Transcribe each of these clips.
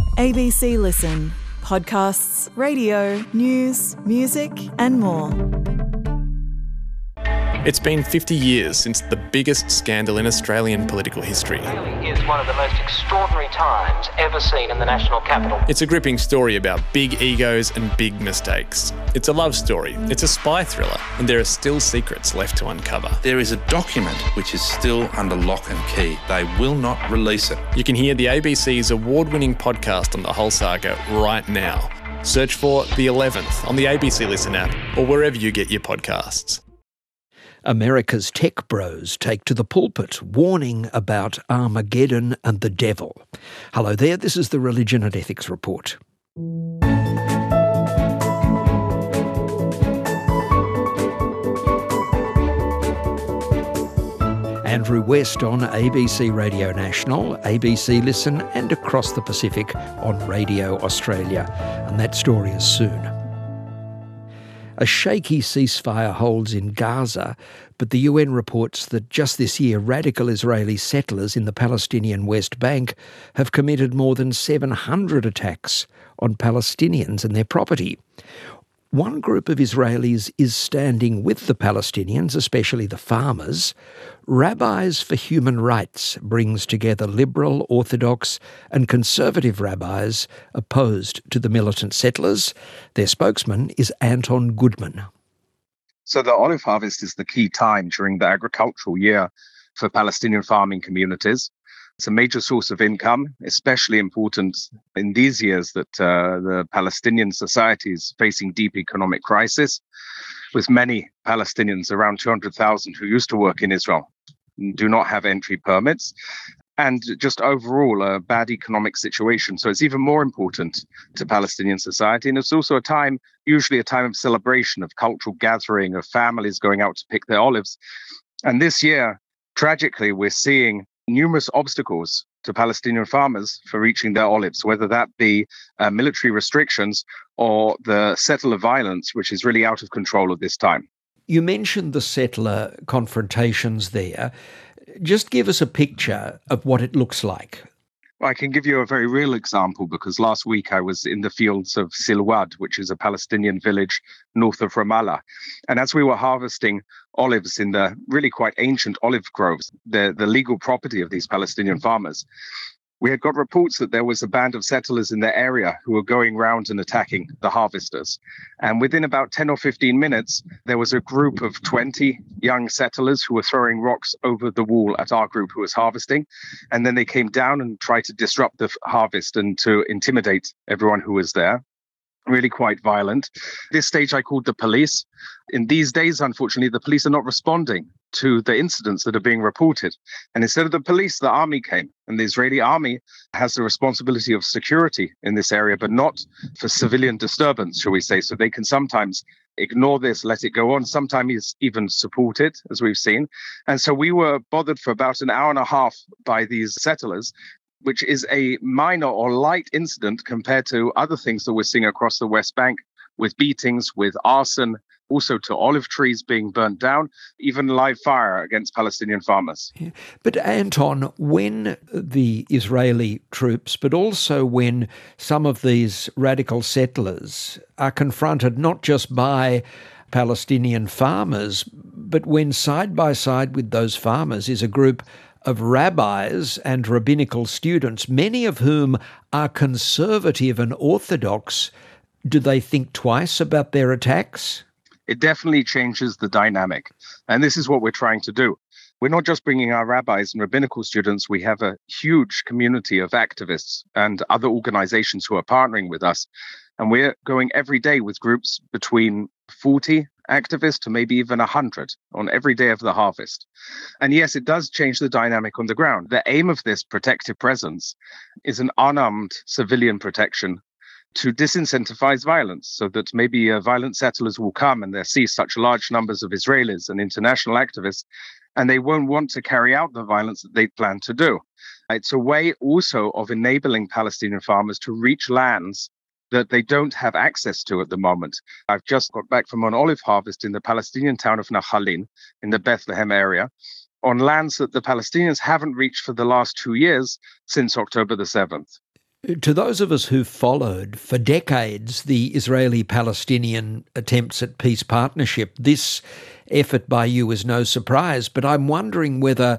ABC Listen. Podcasts, radio, news, music and more. It's been 50 years since the biggest scandal in Australian political history. It really is one of the most extraordinary times ever seen in the national capital. It's a gripping story about big egos and big mistakes. It's a love story, it's a spy thriller, and there are still secrets left to uncover. There is a document which is still under lock and key. They will not release it. You can hear the ABC's award-winning podcast on the whole saga right now. Search for The 11th on the ABC Listen app or wherever you get your podcasts. America's tech bros take to the pulpit, warning about Armageddon and the devil. Hello there, this is the Religion and Ethics Report. Andrew West on ABC Radio National, ABC Listen and across the Pacific on Radio Australia. And that story is soon. A shaky ceasefire holds in Gaza, but the UN reports that just this year radical Israeli settlers in the Palestinian West Bank have committed more than 700 attacks on Palestinians and their property. One group of Israelis is standing with the Palestinians, especially the farmers. Rabbis for Human Rights brings together liberal, orthodox and conservative rabbis opposed to the militant settlers. Their spokesman is Anton Goodman. So the olive harvest is the key time during the agricultural year for Palestinian farming communities. It's a major source of income, especially important in these years that the Palestinian society is facing deep economic crisis, with many Palestinians, around 200,000 who used to work in Israel, do not have entry permits, and just overall a bad economic situation. So it's even more important to Palestinian society. And it's also usually a time of celebration, of cultural gathering, of families going out to pick their olives. And this year, tragically, we're seeing numerous obstacles to Palestinian farmers for reaching their olives, whether that be military restrictions or the settler violence, which is really out of control at this time. You mentioned the settler confrontations there. Just give us a picture of what it looks like. I can give you a very real example because last week I was in the fields of Silwad, which is a Palestinian village north of Ramallah. And as we were harvesting olives in the really quite ancient olive groves, the legal property of these Palestinian farmers, we had got reports that there was a band of settlers in the area who were going round and attacking the harvesters. And within about 10 or 15 minutes, there was a group of 20 young settlers who were throwing rocks over the wall at our group who was harvesting. And then they came down and tried to disrupt the harvest and to intimidate everyone who was there. Really quite violent. This stage I called the police. In these days, unfortunately, the police are not responding to the incidents that are being reported. And instead of the police, the army came. And the Israeli army has the responsibility of security in this area, but not for civilian disturbance, shall we say. So they can sometimes ignore this, let it go on, sometimes even support it, as we've seen. And so we were bothered for about an hour and a half by these settlers, which is a minor or light incident compared to other things that we're seeing across the West Bank, with beatings, with arson, also to olive trees being burnt down, even live fire against Palestinian farmers. Yeah. But Anton, when the Israeli troops, but also when some of these radical settlers are confronted not just by Palestinian farmers, but when side by side with those farmers is a group of rabbis and rabbinical students, many of whom are conservative and orthodox, do they think twice about their attacks? It definitely changes the dynamic. And this is what we're trying to do. We're not just bringing our rabbis and rabbinical students. We have a huge community of activists and other organizations who are partnering with us. And we're going every day with groups between 40 activists to maybe even 100 on every day of the harvest. And yes, it does change the dynamic on the ground. The aim of this protective presence is an unarmed civilian protection to disincentivize violence, so that maybe violent settlers will come and they'll see such large numbers of Israelis and international activists, and they won't want to carry out the violence that they plan to do. It's a way also of enabling Palestinian farmers to reach lands that they don't have access to at the moment. I've just got back from an olive harvest in the Palestinian town of Nakhalin in the Bethlehem area, on lands that the Palestinians haven't reached for the last 2 years since October the 7th. To those of us who've followed for decades the Israeli-Palestinian attempts at peace partnership, this effort by you is no surprise, but I'm wondering whether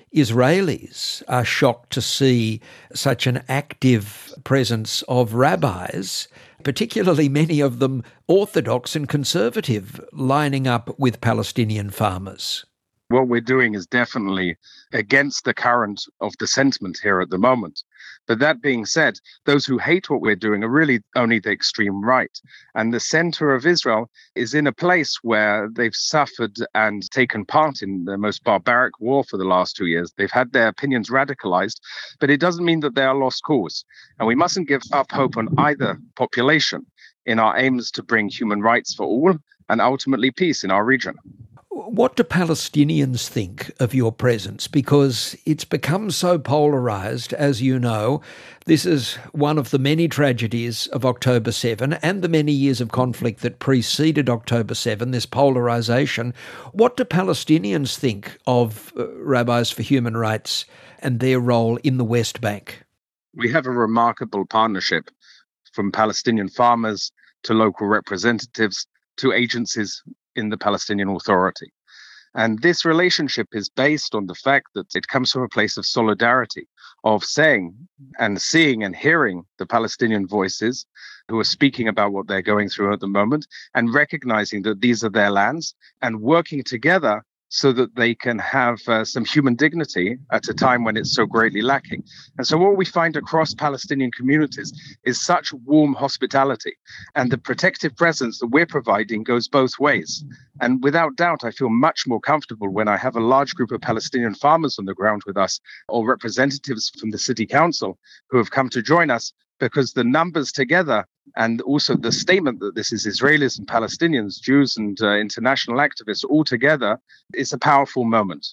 Israelis are shocked to see such an active presence of rabbis, particularly many of them Orthodox and conservative, lining up with Palestinian farmers. What we're doing is definitely against the current of the sentiment here at the moment. But that being said, those who hate what we're doing are really only the extreme right. And the center of Israel is in a place where they've suffered and taken part in the most barbaric war for the last 2 years. They've had their opinions radicalized, but it doesn't mean that they are lost cause. And we mustn't give up hope on either population in our aims to bring human rights for all and ultimately peace in our region. What do Palestinians think of your presence? Because it's become so polarised, as you know. This is one of the many tragedies of October 7 and the many years of conflict that preceded October 7, this polarisation. What do Palestinians think of Rabbis for Human Rights and their role in the West Bank? We have a remarkable partnership, from Palestinian farmers to local representatives to agencies in the Palestinian Authority. And this relationship is based on the fact that it comes from a place of solidarity, of saying and seeing and hearing the Palestinian voices who are speaking about what they're going through at the moment, and recognizing that these are their lands and working together so that they can have some human dignity at a time when it's so greatly lacking. And so what we find across Palestinian communities is such warm hospitality, and the protective presence that we're providing goes both ways. And without doubt, I feel much more comfortable when I have a large group of Palestinian farmers on the ground with us, or representatives from the city council who have come to join us, because the numbers together and also the statement that this is Israelis and Palestinians, Jews and international activists all together is a powerful moment.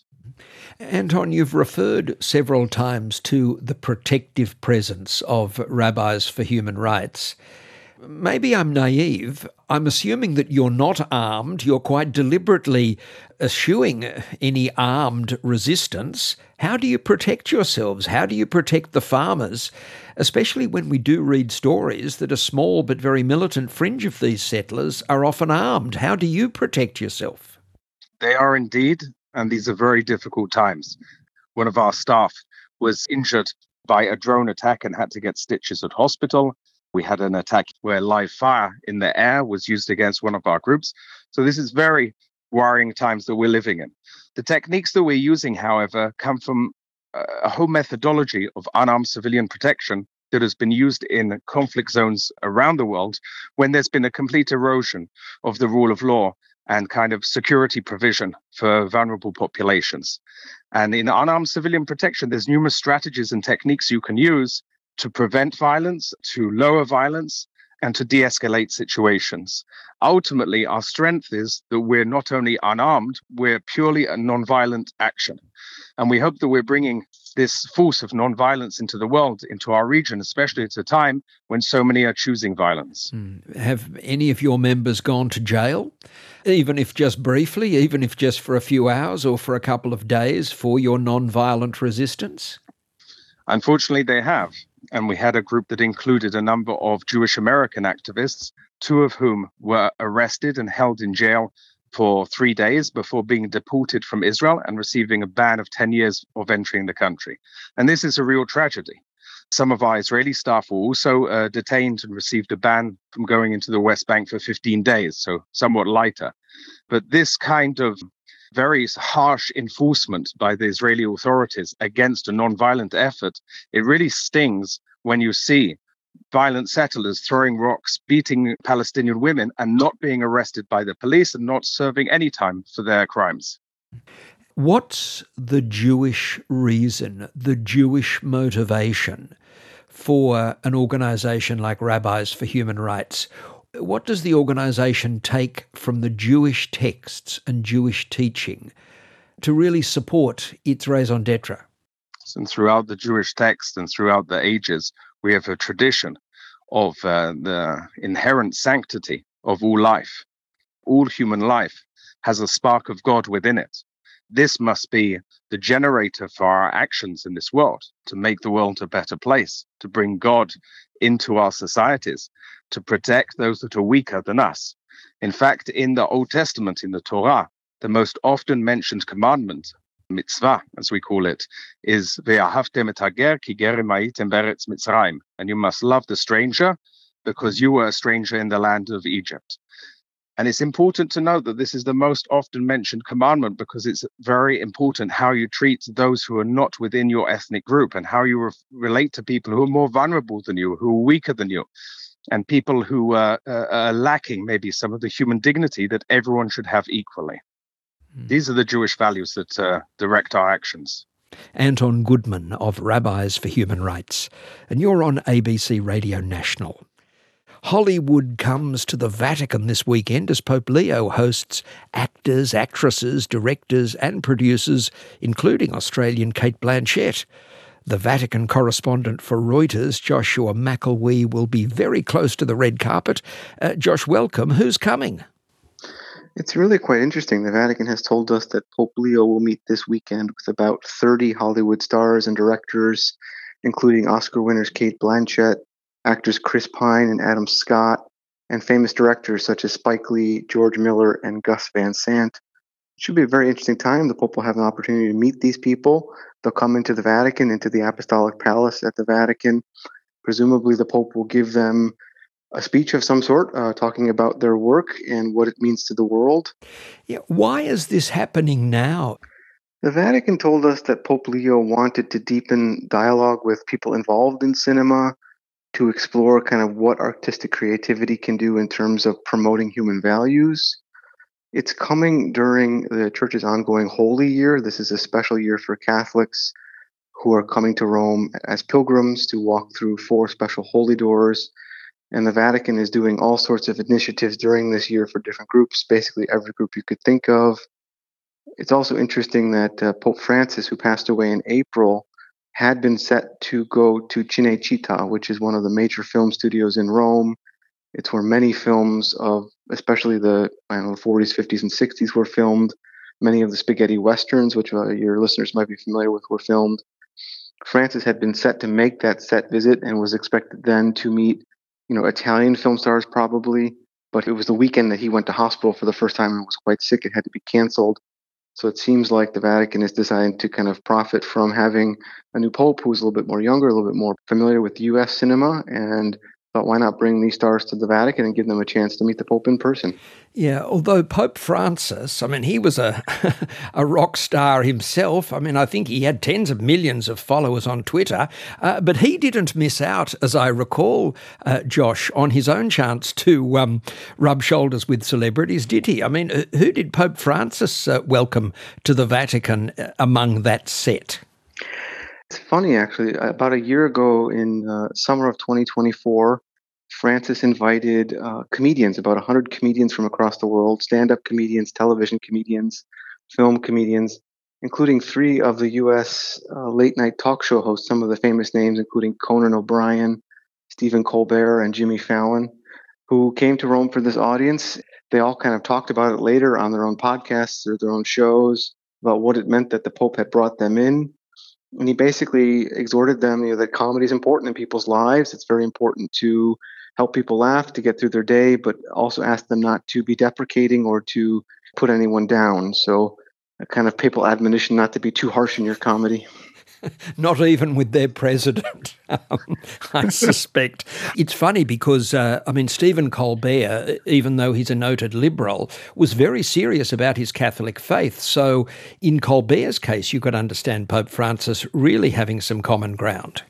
Anton, you've referred several times to the protective presence of Rabbis for Human Rights. Maybe I'm naive. I'm assuming that you're not armed. You're quite deliberately eschewing any armed resistance. How do you protect yourselves? How do you protect the farmers? Especially when we do read stories that a small but very militant fringe of these settlers are often armed. How do you protect yourself? They are indeed, and these are very difficult times. One of our staff was injured by a drone attack and had to get stitches at hospital. We had an attack where live fire in the air was used against one of our groups. So this is very worrying times that we're living in. The techniques that we're using, however, come from a whole methodology of unarmed civilian protection that has been used in conflict zones around the world when there's been a complete erosion of the rule of law and kind of security provision for vulnerable populations. And in unarmed civilian protection, there's numerous strategies and techniques you can use to prevent violence, to lower violence, and to de-escalate situations. Ultimately, our strength is that we're not only unarmed, we're purely a non-violent action. And we hope that we're bringing this force of non-violence into the world, into our region, especially at a time when so many are choosing violence. Have any of your members gone to jail, even if just briefly, even if just for a few hours or for a couple of days, for your non-violent resistance? Unfortunately, they have. And we had a group that included a number of Jewish American activists, two of whom were arrested and held in jail for 3 days before being deported from Israel and receiving a ban of 10 years of entering the country. And this is a real tragedy. Some of our Israeli staff were also detained and received a ban from going into the West Bank for 15 days, so somewhat lighter. But this kind of very harsh enforcement by the Israeli authorities against a non-violent effort, it really stings when you see violent settlers throwing rocks, beating Palestinian women, and not being arrested by the police and not serving any time for their crimes. What's the Jewish reason, the Jewish motivation for an organisation like Rabbis for Human Rights? What does the organisation take from the Jewish texts and Jewish teaching to really support its raison d'etre? And throughout the Jewish text and throughout the ages, we have a tradition of the inherent sanctity of all life. All human life has a spark of God within it. this must be the generator for our actions in this world, to make the world a better place, to bring God into our societies, to protect those that are weaker than us. In fact, in the Old Testament, in the Torah, the most often mentioned commandment, mitzvah, as we call it, is ve'ahavtem et hager ki gerem haytem be'eretz Mitzrayim, and you must love the stranger because you were a stranger in the land of Egypt. And it's important to note that this is the most often mentioned commandment because it's very important how you treat those who are not within your ethnic group and how you relate to people who are more vulnerable than you, who are weaker than you, and people who are lacking maybe some of the human dignity that everyone should have equally. These are the Jewish values that direct our actions. Anton Goodman of Rabbis for Human Rights. And you're on ABC Radio National. Hollywood comes to the Vatican this weekend as Pope Leo hosts actors, actresses, directors and producers, including Australian Cate Blanchett. The Vatican correspondent for Reuters, Joshua McElwee, will be very close to the red carpet. Josh, welcome. Who's coming? It's really quite interesting. The Vatican has told us that Pope Leo will meet this weekend with about 30 Hollywood stars and directors, including Oscar winners Cate Blanchett, actors Chris Pine and Adam Scott, and famous directors such as Spike Lee, George Miller, and Gus Van Sant. It should be a very interesting time. The Pope will have an opportunity to meet these people. They'll come into the Vatican, into the Apostolic Palace at the Vatican. Presumably, the Pope will give them a speech of some sort, talking about their work and what it means to the world. Yeah, why is this happening now? The Vatican told us that Pope Leo wanted to deepen dialogue with people involved in cinema, to explore kind of what artistic creativity can do in terms of promoting human values. It's coming during the Church's ongoing Holy Year. This is a special year for Catholics who are coming to Rome as pilgrims to walk through 4 special holy doors. And the Vatican is doing all sorts of initiatives during this year for different groups, basically every group you could think of. It's also interesting that Pope Francis, who passed away in April, had been set to go to Cinecittà, which is one of the major film studios in Rome. It's where many films of, especially the 40s, 50s, and 60s were filmed. Many of the spaghetti westerns, which your listeners might be familiar with, were filmed. Francis had been set to make that set visit and was expected then to meet, Italian film stars probably. But it was the weekend that he went to hospital for the first time and was quite sick. It had to be canceled. So it seems like the Vatican is deciding to kind of profit from having a new pope who's a little bit more younger, a little bit more familiar with U.S. cinema, and thought, why not bring these stars to the Vatican and give them a chance to meet the Pope in person? Yeah, although Pope Francis, he was a rock star himself. I think he had tens of millions of followers on Twitter, but he didn't miss out, as I recall, Josh, on his own chance to rub shoulders with celebrities, did he? Who did Pope Francis welcome to the Vatican among that set? It's funny, actually. About a year ago in summer of 2024, Francis invited comedians, about 100 comedians from across the world, stand-up comedians, television comedians, film comedians, including 3 of the U.S. late-night talk show hosts, some of the famous names, including Conan O'Brien, Stephen Colbert, and Jimmy Fallon, who came to Rome for this audience. They all kind of talked about it later on their own podcasts or their own shows, about what it meant that the Pope had brought them in. And he basically exhorted them, that comedy is important in people's lives. It's very important to help people laugh, to get through their day, but also asked them not to be deprecating or to put anyone down. So a kind of papal admonition not to be too harsh in your comedy. Not even with their president, I suspect. It's funny because, Stephen Colbert, even though he's a noted liberal, was very serious about his Catholic faith. So in Colbert's case, you could understand Pope Francis really having some common ground.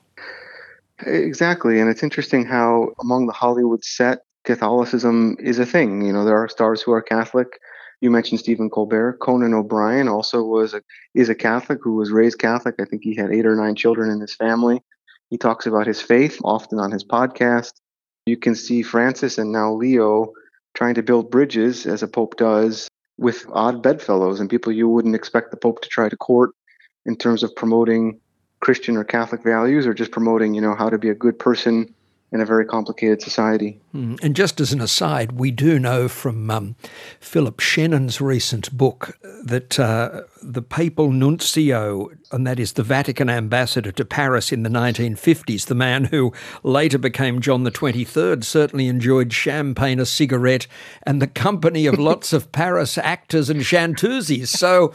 Exactly. And it's interesting how among the Hollywood set, Catholicism is a thing. There are stars who are Catholic. You mentioned Stephen Colbert. Conan O'Brien also is a Catholic who was raised Catholic. I think he had 8 or 9 children in his family. He talks about his faith often on his podcast. You can see Francis and now Leo trying to build bridges, as a pope does, with odd bedfellows and people you wouldn't expect the Pope to try to court in terms of promoting Christian or Catholic values, or just promoting, how to be a good person in a very complicated society. And just as an aside, we do know from Philip Shannon's recent book that the papal nuncio, and that is the Vatican ambassador to Paris in the 1950s, the man who later became John the 23rd, certainly enjoyed champagne, a cigarette, and the company of lots of Paris actors and chanteuses. So,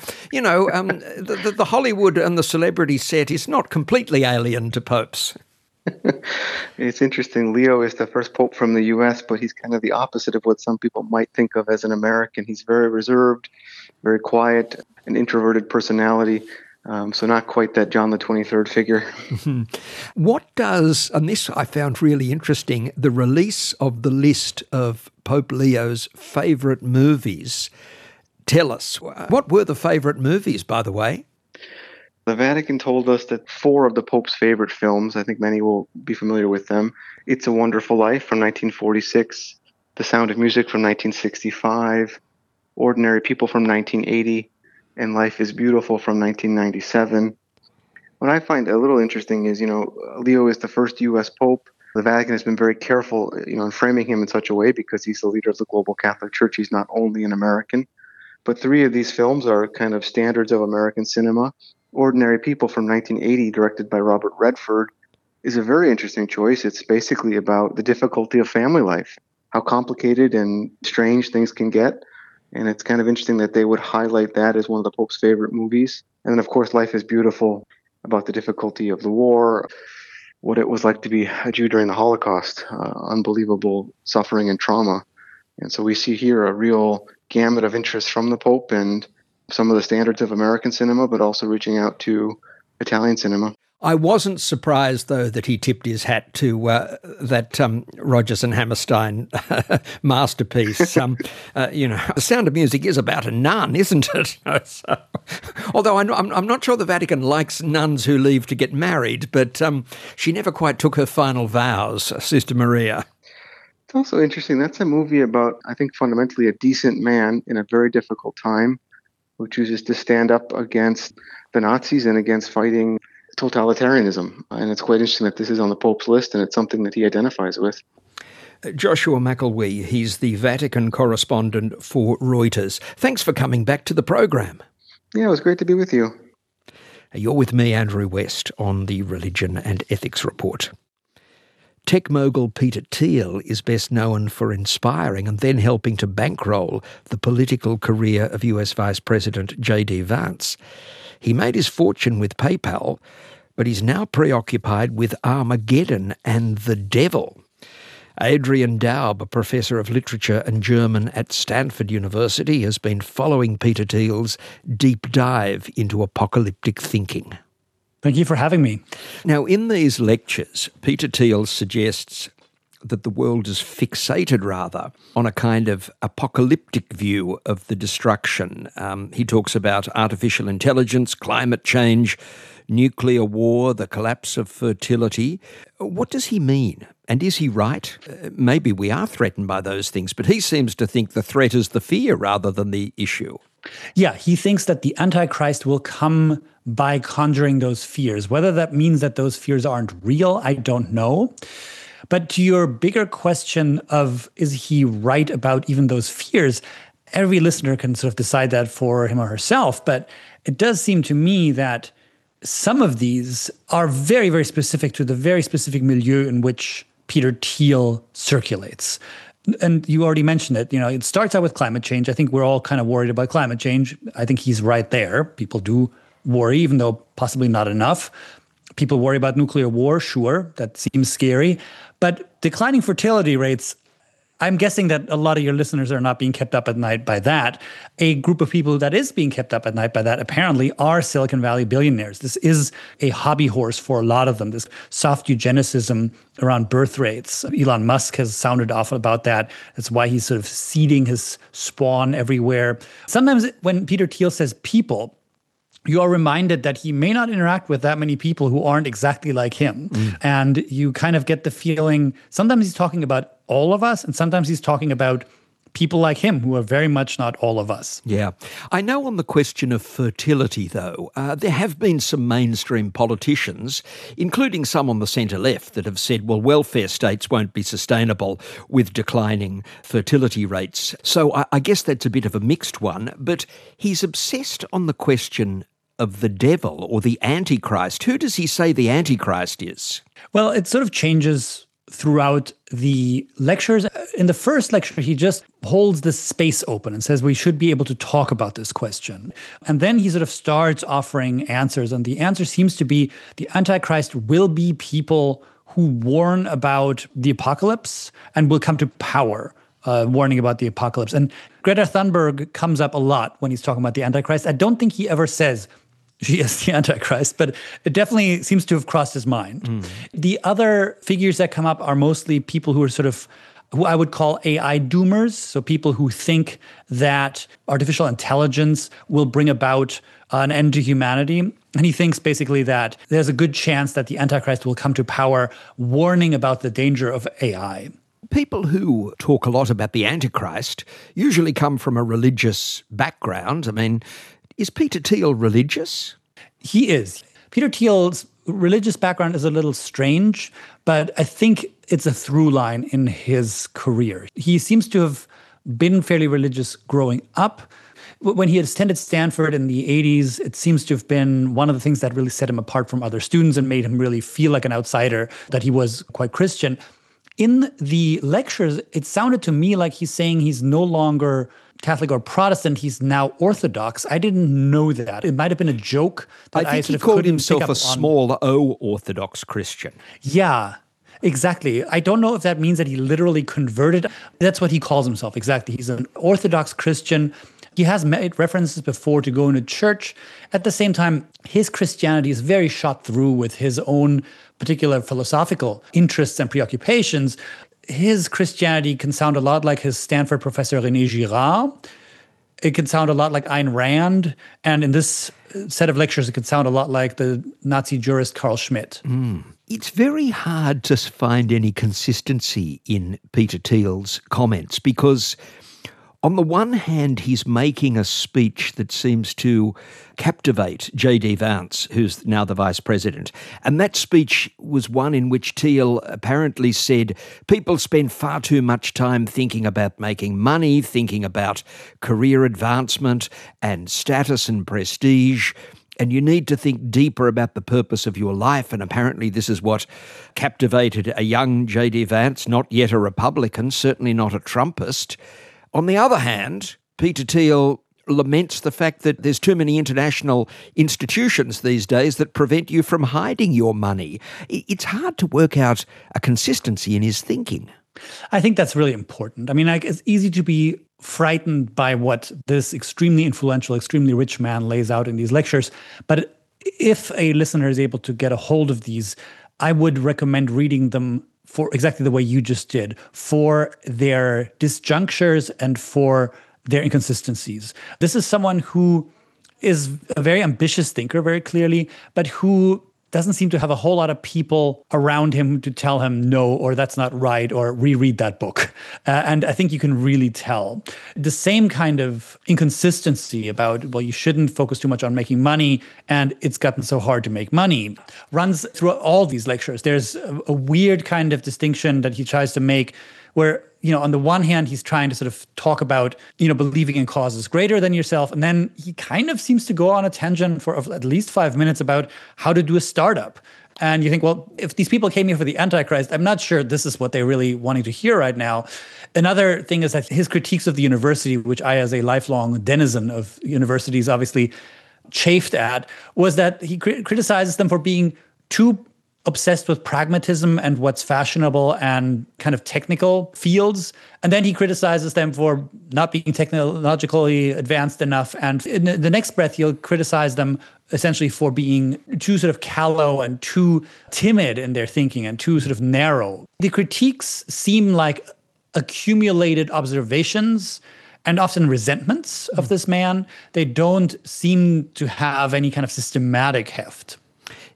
the Hollywood and the celebrity set is not completely alien to popes. It's interesting. Leo is the first pope from the U.S., but he's kind of the opposite of what some people might think of as an American. He's very reserved, very quiet, an introverted personality. So not quite that John the 23rd figure. What does, and this I found really interesting, the release of the list of Pope Leo's favourite movies tell us? What were the favourite movies, by the way? The Vatican told us that 4 of the Pope's favorite films, I think many will be familiar with them, It's a Wonderful Life from 1946, The Sound of Music from 1965, Ordinary People from 1980, and Life is Beautiful from 1997. What I find a little interesting is, Leo is the first U.S. Pope. The Vatican has been very careful, in framing him in such a way because he's the leader of the global Catholic Church. He's not only an American. But 3 of these films are kind of standards of American cinema. Ordinary People from 1980, directed by Robert Redford, is a very interesting choice. It's basically about the difficulty of family life, how complicated and strange things can get. And it's kind of interesting that they would highlight that as one of the Pope's favorite movies. And then, of course, Life is Beautiful, about the difficulty of the war, what it was like to be a Jew during the Holocaust, unbelievable suffering and trauma. And so we see here a real gamut of interest from the Pope and some of the standards of American cinema, but also reaching out to Italian cinema. I wasn't surprised, though, that he tipped his hat to that Rodgers and Hammerstein masterpiece. The Sound of Music is about a nun, isn't it? Although I'm not sure the Vatican likes nuns who leave to get married, but she never quite took her final vows, Sister Maria. It's also interesting. That's a movie about, I think, fundamentally a decent man in a very difficult time who chooses to stand up against the Nazis and against fighting totalitarianism. And it's quite interesting that this is on the Pope's list, and it's something that he identifies with. Joshua McElwee, he's the Vatican correspondent for Reuters. Thanks for coming back to the program. Yeah, it was great to be with you. You're with me, Andrew West, on the Religion and Ethics Report. Tech mogul Peter Thiel is best known for inspiring and then helping to bankroll the political career of US Vice President J.D. Vance. He made his fortune with PayPal, but he's now preoccupied with Armageddon and the devil. Adrian Daub, a professor of literature and German at Stanford University, has been following Peter Thiel's deep dive into apocalyptic thinking. Thank you for having me. Now, in these lectures, Peter Thiel suggests that the world is fixated, rather, on a kind of apocalyptic view of the destruction. He talks about artificial intelligence, climate change, nuclear war, the collapse of fertility. What does he mean? And is he right? Maybe we are threatened by those things, but he seems to think the threat is the fear rather than the issue. Yeah, he thinks that the Antichrist will come by conjuring those fears. Whether that means that those fears aren't real, I don't know. But to your bigger question of is he right about even those fears, every listener can sort of decide that for him or herself. But it does seem to me that some of these are very, very specific to the very specific milieu in which Peter Thiel circulates. And you already mentioned it. It starts out with climate change. I think we're all kind of worried about climate change. I think he's right there. People do worry, even though possibly not enough. People worry about nuclear war, sure, that seems scary. But declining fertility rates, I'm guessing that a lot of your listeners are not being kept up at night by that. A group of people that is being kept up at night by that apparently are Silicon Valley billionaires. This is a hobby horse for a lot of them, this soft eugenicism around birth rates. Elon Musk has sounded off about that. That's why he's sort of seeding his spawn everywhere. Sometimes when Peter Thiel says people, you are reminded that he may not interact with that many people who aren't exactly like him. And you kind of get the feeling, sometimes he's talking about all of us, and sometimes he's talking about people like him who are very much not all of us. Yeah. I know on the question of fertility, though, there have been some mainstream politicians, including some on the centre-left, that have said, well, welfare states won't be sustainable with declining fertility rates. So I guess that's a bit of a mixed one, but he's obsessed on the question of the devil or the Antichrist. Who does he say the Antichrist is? Well, it sort of changes throughout the lectures. In the first lecture, he just holds this space open and says we should be able to talk about this question. And then he sort of starts offering answers. And the answer seems to be the Antichrist will be people who warn about the apocalypse and will come to power, warning about the apocalypse. And Greta Thunberg comes up a lot when he's talking about the Antichrist. I don't think he ever says she is the Antichrist, but it definitely seems to have crossed his mind. The other figures that come up are mostly people who are sort of, who I would call AI doomers, so people who think that artificial intelligence will bring about an end to humanity. And he thinks basically that there's a good chance that the Antichrist will come to power, warning about the danger of AI. People who talk a lot about the Antichrist usually come from a religious background. I mean, is Peter Thiel religious? He is. Peter Thiel's religious background is a little strange, but I think it's a through line in his career. He seems to have been fairly religious growing up. When he attended Stanford in the 80s, it seems to have been one of the things that really set him apart from other students and made him really feel like an outsider, that he was quite Christian. In the lectures, it sounded to me like he's saying he's no longer Catholic or Protestant, he's now Orthodox. I didn't know that. It might have been a joke. That I think he called himself a small O Orthodox Christian. Yeah, exactly. I don't know if that means that he literally converted. That's what he calls himself, exactly. He's an Orthodox Christian. He has made references before to going to church. At the same time, his Christianity is very shot through with his own particular philosophical interests and preoccupations. His Christianity can sound a lot like his Stanford professor René Girard. It can sound a lot like Ayn Rand. And in this set of lectures, it could sound a lot like the Nazi jurist Carl Schmitt. It's very hard to find any consistency in Peter Thiel's comments because on the one hand, he's making a speech that seems to captivate J.D. Vance, who's now the vice president. And that speech was one in which Thiel apparently said, people spend far too much time thinking about making money, thinking about career advancement and status and prestige, and you need to think deeper about the purpose of your life. And apparently this is what captivated a young J.D. Vance, not yet a Republican, certainly not a Trumpist. On the other hand, Peter Thiel laments the fact that there's too many international institutions these days that prevent you from hiding your money. It's hard to work out a consistency in his thinking. I think that's really important. I mean, it's easy to be frightened by what this extremely influential, extremely rich man lays out in these lectures. But if a listener is able to get a hold of these, I would recommend reading them for exactly the way you just did, for their disjunctures and for their inconsistencies. This is someone who is a very ambitious thinker, very clearly, but who doesn't seem to have a whole lot of people around him to tell him no, or that's not right, or reread that book. And I think you can really tell. The same kind of inconsistency about, well, you shouldn't focus too much on making money, and it's gotten so hard to make money, runs through all these lectures. There's a weird kind of distinction that he tries to make where, on the one hand, he's trying to sort of talk about, believing in causes greater than yourself. And then he kind of seems to go on a tangent for at least 5 minutes about how to do a startup. And you think, well, if these people came here for the Antichrist, I'm not sure this is what they're really wanting to hear right now. Another thing is that his critiques of the university, which I, as a lifelong denizen of universities, obviously chafed at, was that he criticizes them for being too obsessed with pragmatism and what's fashionable and kind of technical fields. And then he criticizes them for not being technologically advanced enough. And in the next breath, he'll criticize them essentially for being too sort of callow and too timid in their thinking and too sort of narrow. The critiques seem like accumulated observations and often resentments of this man. They don't seem to have any kind of systematic heft.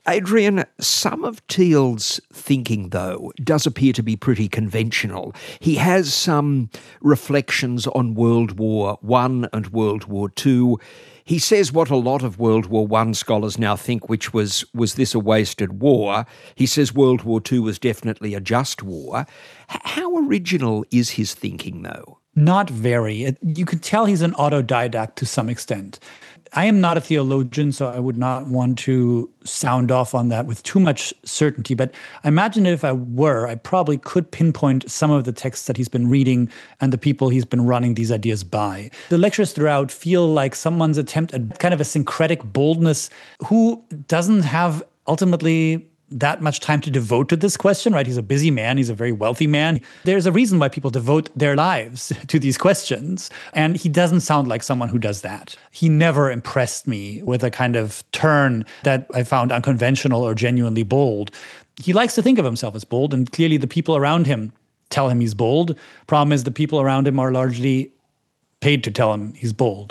Adrian, some of Thiel's thinking, though, does appear to be pretty conventional. He has some reflections on World War I and World War II. He says what a lot of World War I scholars now think, which was this a wasted war? He says World War II was definitely a just war. How original is his thinking, though? Not very. You could tell he's an autodidact to some extent. I am not a theologian, so I would not want to sound off on that with too much certainty. But I imagine that if I were, I probably could pinpoint some of the texts that he's been reading and the people he's been running these ideas by. The lectures throughout feel like someone's attempt at kind of a syncretic boldness who doesn't have ultimately that much time to devote to this question, right? He's a busy man. He's a very wealthy man. There's a reason why people devote their lives to these questions. And he doesn't sound like someone who does that. He never impressed me with a kind of turn that I found unconventional or genuinely bold. He likes to think of himself as bold, and clearly the people around him tell him he's bold. Problem is the people around him are largely paid to tell him he's bold.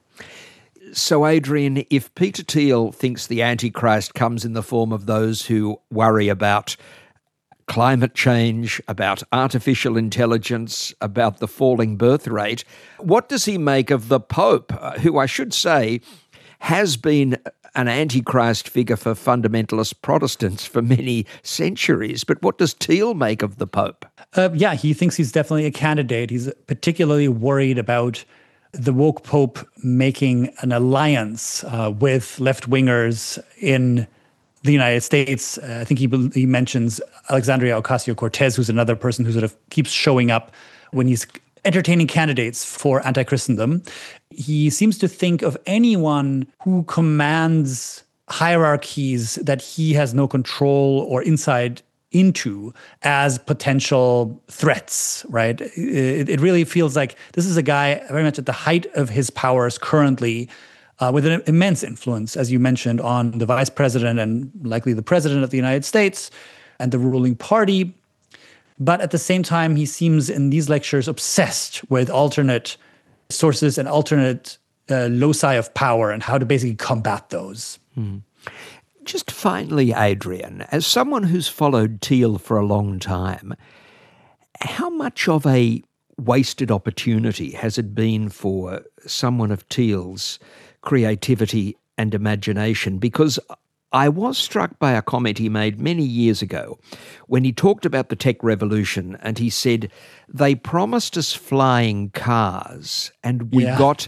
So, Adrian, if Peter Thiel thinks the Antichrist comes in the form of those who worry about climate change, about artificial intelligence, about the falling birth rate, what does he make of the Pope, who I should say has been an Antichrist figure for fundamentalist Protestants for many centuries? But what does Thiel make of the Pope? Yeah, he thinks he's definitely a candidate. He's particularly worried about the woke Pope making an alliance with left-wingers in the United States. I think he mentions Alexandria Ocasio-Cortez, who's another person who sort of keeps showing up when he's entertaining candidates for anti-Christendom. He seems to think of anyone who commands hierarchies that he has no control or insight into as potential threats, right? It really feels like this is a guy very much at the height of his powers currently, with an immense influence, as you mentioned, on the vice president and likely the president of the United States and the ruling party. But at the same time, he seems in these lectures obsessed with alternate sources and alternate loci of power and how to basically combat those. Just finally, Adrian, as someone who's followed Thiel for a long time, how much of a wasted opportunity has it been for someone of Thiel's creativity and imagination? Because I was struck by a comment he made many years ago when he talked about the tech revolution, and he said, they promised us flying cars and we got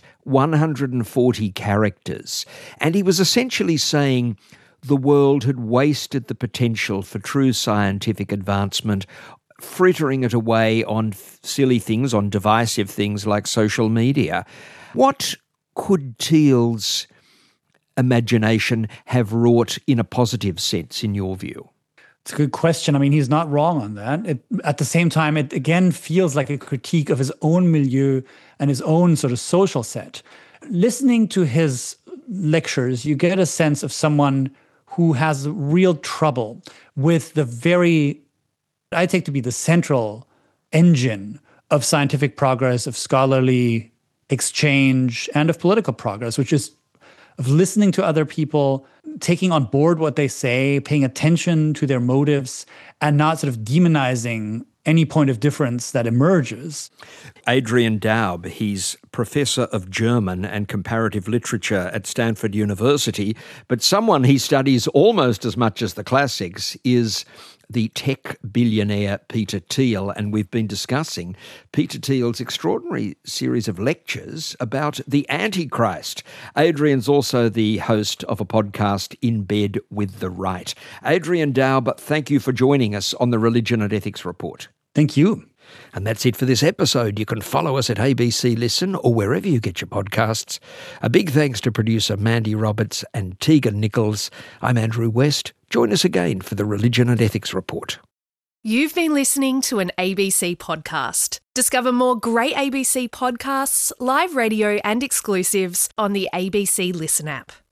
140 characters. And he was essentially saying the world had wasted the potential for true scientific advancement, frittering it away on silly things, on divisive things like social media. What could Thiel's imagination have wrought in a positive sense, in your view? It's a good question. I mean, he's not wrong on that. At the same time, it again feels like a critique of his own milieu and his own sort of social set. Listening to his lectures, you get a sense of someone who has real trouble with the very, I take to be the central engine of scientific progress, of scholarly exchange, and of political progress, which is of listening to other people, taking on board what they say, paying attention to their motives, and not sort of demonizing any point of difference that emerges. Adrian Daub, he's Professor of German and Comparative Literature at Stanford University, but someone he studies almost as much as the classics is the tech billionaire Peter Thiel, and we've been discussing Peter Thiel's extraordinary series of lectures about the Antichrist. Adrian's also the host of a podcast, In Bed with the Right. Adrian Daub, thank you for joining us on the Religion and Ethics Report. Thank you. And that's it for this episode. You can follow us at ABC Listen or wherever you get your podcasts. A big thanks to producer Mandy Roberts and Tegan Nichols. I'm Andrew West. Join us again for the Religion and Ethics Report. You've been listening to an ABC podcast. Discover more great ABC podcasts, live radio and exclusives on the ABC Listen app.